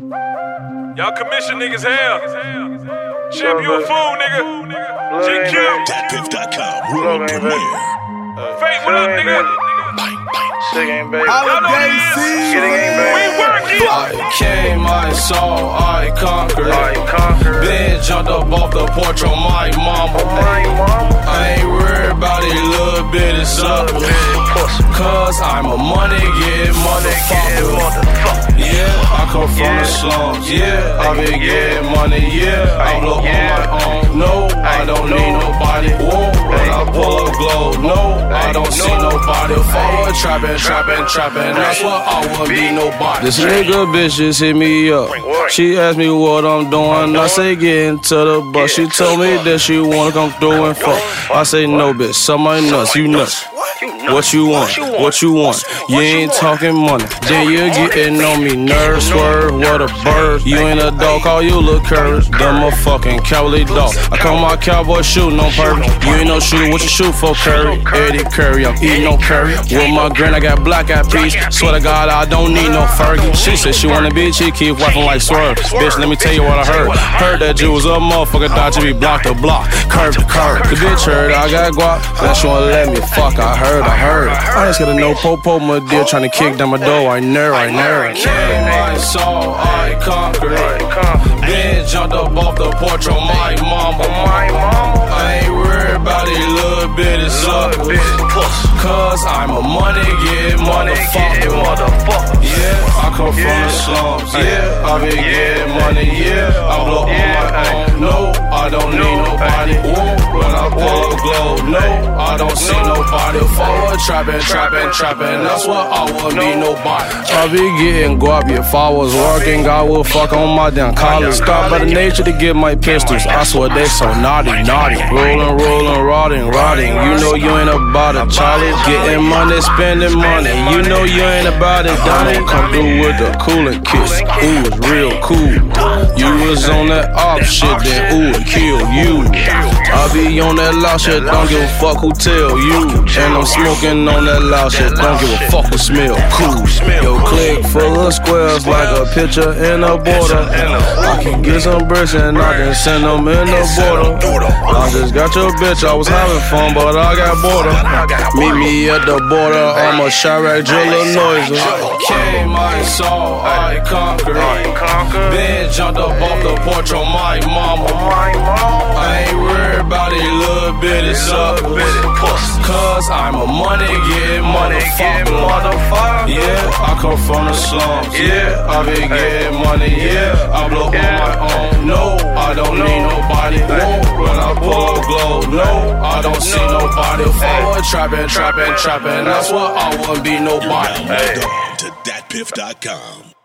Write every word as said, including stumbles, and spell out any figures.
Y'all commission niggas hell. Chip, you a fool, nigga. G Q. Dat Piff dot com, world premiere. Fate, what up, nigga? Sick ain't baby. Holiday season. We working. I came, I saw, I conquered. I conquered. Then jumped up off the porch on my mama. My mama. I ain't worried about a little bit of supper. Cause I'm a money getting motherfucker. Yeah, I come from the slums. Yeah, I been getting money. Yeah, I blow on my own. No, I don't need nobody. Whoa, when I pull up glow. No, I don't see nobody. Forward trapping, trapping, trapping. That's what I wouldn't be nobody. This nigga bitch just hit me up. She asked me what I'm doing. I say get into the bus. She told me that she wanna come through and fuck. I say no bitch, suck my nuts, you nuts. What you want? What you want? You ain't talking money. Then you getting on me. Nerve swerve, what a bird. You ain't a dog, call you look courage. Dumb a fucking cowardly dog. I call my cowboy shooting on purpose. You ain't no shooter, what you shoot for, Curry? Eddie Curry, I'm eating no curry. With my grin, I got black eyed peas. Swear to God, I don't need no Fergie. She said she wanna be a chick, keep wiping like Swerve. Bitch, let me tell you what I heard. Heard that you was a motherfucker, thought you be block to block, curb to curb. The bitch heard I got guap, now she wanna let me fuck. I heard, I heard. I just gotta know Popo, my deal, tryna kick down my door. I know, I know. I came, I saw, I conquered. Then jumped up off the porch on my mama. I ain't worried about a little bit of suckers. Cause I'm a money getting motherfucker. Yeah, I come from the slums. Yeah, I been getting money. Yeah, I blow on my own. No, I don't need nobody. Whoa, when I pull up glow. No, I don't see nobody. Forward trapping, trapping, trapping. That's what I wouldn't be nobody. I be getting guap. If I was working, I would fuck on my damn college. Start by the nature to get my pistols. I swear they so naughty, naughty. Rolling, rolling, rotting, rotting. You know you ain't about it, Charlie. Getting money, spending money. You know you ain't about it, Donnie. Come through with a cooling kiss. Ooh, it's real cool. You was on that op shit, then ooh, it kill you. I be on that loud shit, don't give a fuck who tell you. And I'm smoking on that loud shit, don't give a fuck who smell cool. Yo, click full of squares like a picture in a border. I can get some bricks and I can send them in the border. I just got your bitch, I was having fun, but I got border. Meet me at the border, I'm a Chirac driller noiser. Came, I saw, I conquered. Then jumped up off the porch on my mama. I ain't worried about a little bit of suckers. Cause I'm a money getting motherfucker. Yeah, I come from the slums. Yeah, I been getting money. Yeah, I blow on my own. No, I don't need nobody. Whoa, when I pull up glow. No, I don't see nobody. Forward trapping, trapping, trapping. That's what I wouldn't be nobody. Now log on to Dat Piff dot com.